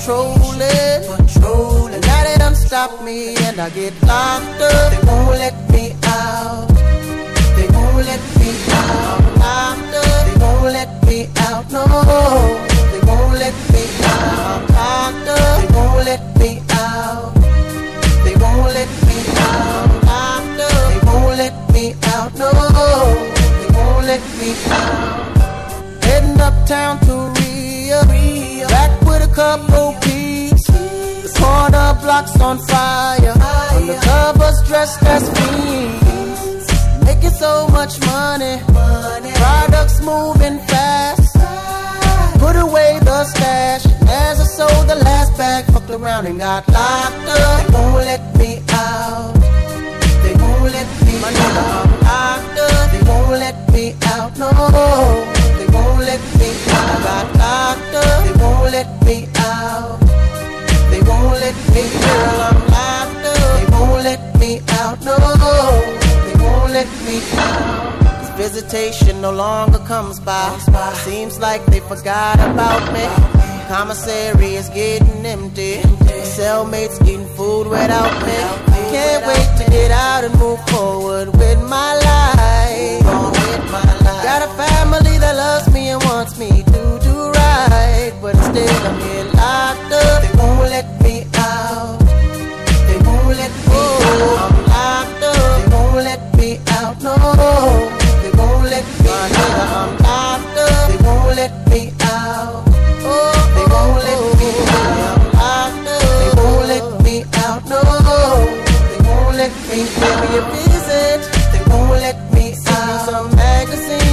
patrolling. And now they done stop me and I get locked up. They won't let me out. They won't let me out. Locked up. They won't let me out. No, they won't let me out. Locked up. They won't let me out. They won't let me out. Locked up. They won't let me out. No, they won't let me out. Heading uptown to Rio, back with a couple peeps. The corner blocks on fire. Undercovers dressed as fiends. Making so much money. Products moving fast. Put away the stash. As I sold the last bag, fucked around and got locked up. They won't let me out. They won't let me out. I'm locked up. They won't let me out. No, they won't let me out. I got locked up. They won't let me out. They won't let me out. Girl, I'm locked up. They won't let me out. No, they won't let me out. Visitation no longer comes by. Seems like they forgot about me. Commissary is getting empty. Cellmates eating food without me. Can't wait to get out and move forward with my life. Got a family that loves me and wants me to do right, but instead I'm here locked up. They won't let me out. They won't let me out. I'm locked up. They won't let me out. No, they won't let me out. I'm locked up. They won't let me out. Oh, they won't let me out. I'm locked up. They won't let me out. No, they won't let me out. Give me a visit. They won't let me out. Some magazine.